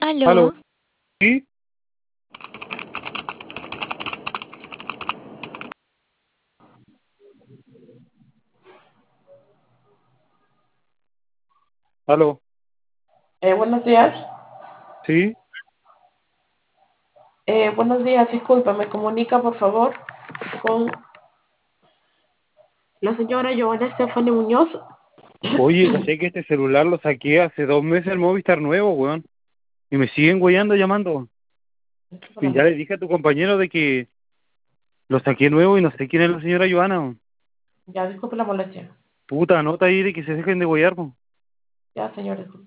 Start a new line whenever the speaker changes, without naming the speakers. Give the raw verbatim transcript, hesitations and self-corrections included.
Aló,
Aló,
¿sí? Aló,
Eh, buenos días.
¿sí?
Eh, buenos días, disculpe, me comunica por favor con la señora Giovanna Stephanie Muñoz.
Oye, caché que este celular lo saqué hace dos meses el Movistar nuevo, weón. Y me siguen weyando, llamando.
Disculpe la
Y ya le
molestia.
dije a tu compañero de que lo saqué nuevo y no sé quién es la señora Joana, weón.
Ya, disculpe la molestia.
Puta, nota ahí de que se dejen de weyar, weón.
Ya, señor, disculpe.